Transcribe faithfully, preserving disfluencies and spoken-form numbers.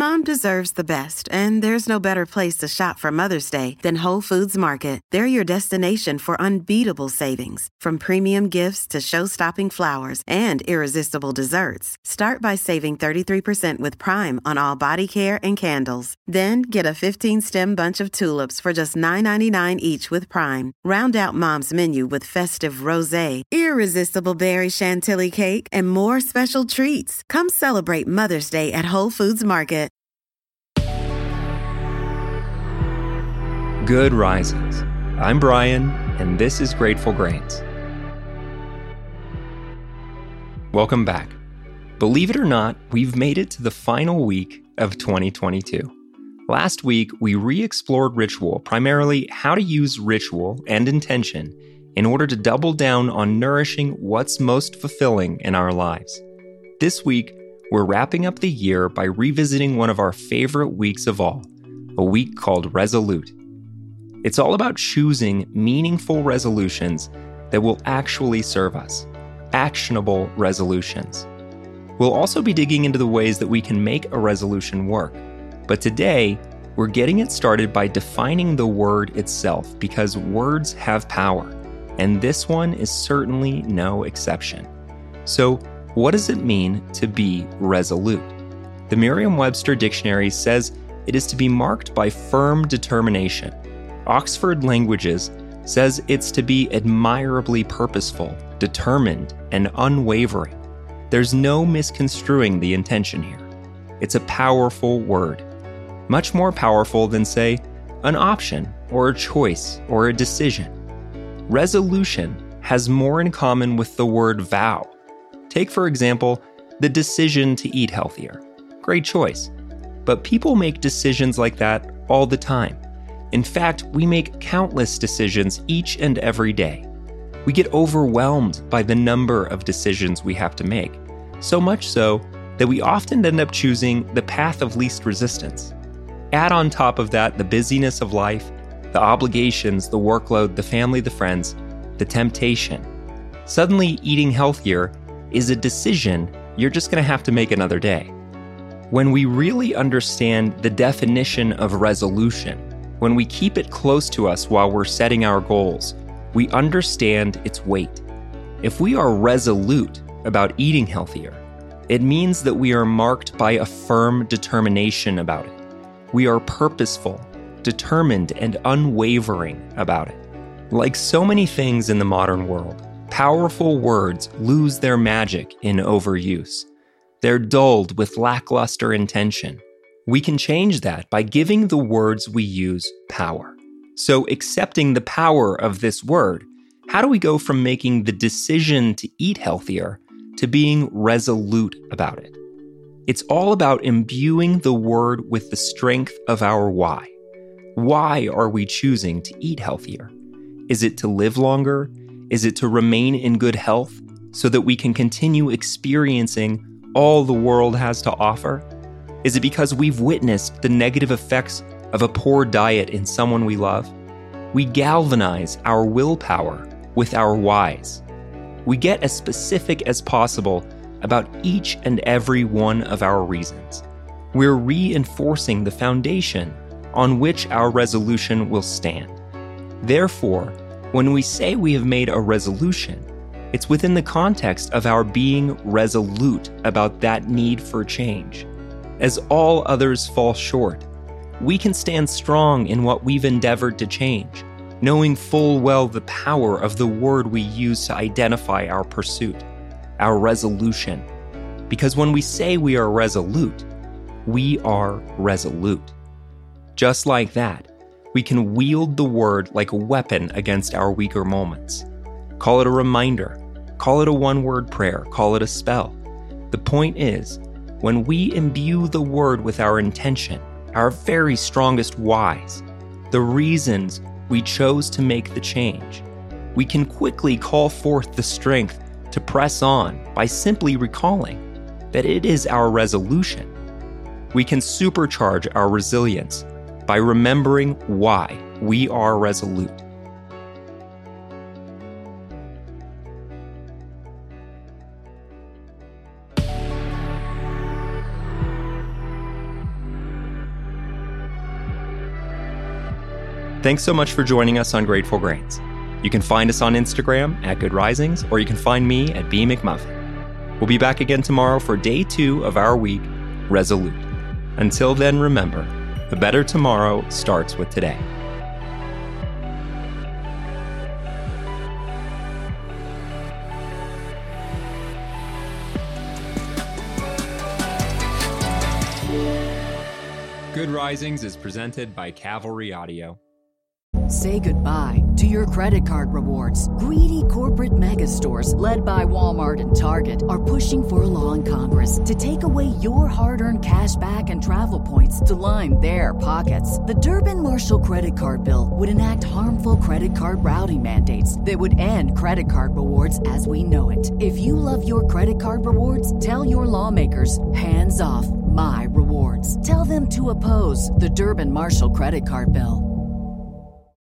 Mom deserves the best, and there's no better place to shop for Mother's Day than Whole Foods Market. They're your destination for unbeatable savings, from premium gifts to show-stopping flowers and irresistible desserts. Start by saving thirty-three percent with Prime on all body care and candles. Then get a fifteen-stem bunch of tulips for just nine ninety-nine each with Prime. Round out Mom's menu with festive rosé, irresistible berry chantilly cake, and more special treats. Come celebrate Mother's Day at Whole Foods Market. Good risings. I'm Brian, and this is Grateful Grains. Welcome back. Believe it or not, we've made it to the final week of twenty twenty-two. Last week, we re-explored ritual, primarily how to use ritual and intention in order to double down on nourishing what's most fulfilling in our lives. This week, we're wrapping up the year by revisiting one of our favorite weeks of all, a week called Resolute. It's all about choosing meaningful resolutions that will actually serve us, actionable resolutions. We'll also be digging into the ways that we can make a resolution work. But today, we're getting it started by defining the word itself, because words have power, and this one is certainly no exception. So, what does it mean to be resolute? The Merriam-Webster Dictionary says it is to be marked by firm determination. Oxford Languages says it's to be admirably purposeful, determined, and unwavering. There's no misconstruing the intention here. It's a powerful word. Much more powerful than, say, an option, or a choice, or a decision. Resolution has more in common with the word vow. Take, for example, the decision to eat healthier. Great choice. But people make decisions like that all the time. In fact, we make countless decisions each and every day. We get overwhelmed by the number of decisions we have to make, so much so that we often end up choosing the path of least resistance. Add on top of that the busyness of life, the obligations, the workload, the family, the friends, the temptation. Suddenly, eating healthier is a decision you're just going to have to make another day. When we really understand the definition of resolution, when we keep it close to us while we're setting our goals, we understand its weight. If we are resolute about eating healthier, it means that we are marked by a firm determination about it. We are purposeful, determined, and unwavering about it. Like so many things in the modern world, powerful words lose their magic in overuse. They're dulled with lackluster intention. We can change that by giving the words we use power. So, accepting the power of this word, how do we go from making the decision to eat healthier to being resolute about it? It's all about imbuing the word with the strength of our why. Why are we choosing to eat healthier? Is it to live longer? Is it to remain in good health so that we can continue experiencing all the world has to offer? Is it because we've witnessed the negative effects of a poor diet in someone we love? We galvanize our willpower with our whys. We get as specific as possible about each and every one of our reasons. We're reinforcing the foundation on which our resolution will stand. Therefore, when we say we have made a resolution, it's within the context of our being resolute about that need for change. As all others fall short, we can stand strong in what we've endeavored to change, knowing full well the power of the word we use to identify our pursuit, our resolution. Because when we say we are resolute, we are resolute. Just like that, we can wield the word like a weapon against our weaker moments. Call it a reminder, call it a one-word prayer, call it a spell. The point is, when we imbue the word with our intention, our very strongest whys, the reasons we chose to make the change, we can quickly call forth the strength to press on by simply recalling that it is our resolution. We can supercharge our resilience by remembering why we are resolute. Thanks so much for joining us on Grateful Grains. You can find us on Instagram at Good Risings, or you can find me at B McMuffin. We'll be back again tomorrow for day two of our week, Resolute. Until then, remember, the better tomorrow starts with today. Good Risings is presented by Cavalry Audio. Say goodbye to your credit card rewards. Greedy corporate mega stores, led by Walmart and Target, are pushing for a law in Congress to take away your hard-earned cash back and travel points to line their pockets. The Durbin-Marshall credit card bill would enact harmful credit card routing mandates that would end credit card rewards as we know it. If you love your credit card rewards, tell your lawmakers, hands off my rewards. Tell them to oppose the Durbin-Marshall credit card bill.